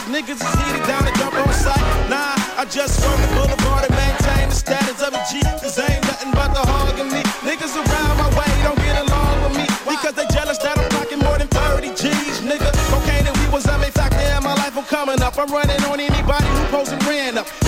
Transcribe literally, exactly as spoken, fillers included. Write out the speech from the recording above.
Niggas is heated down to jump on sight. Nah, I just work the boulevard and maintain the status of a G. Cause ain't nothing but the hog in me. Niggas around my way don't get along with me. Because they jealous that I'm clocking more than thirty G's, nigga. Cocaine and we was I'm a factor in my life, I'm coming up. I'm running on anybody who posed and ran up.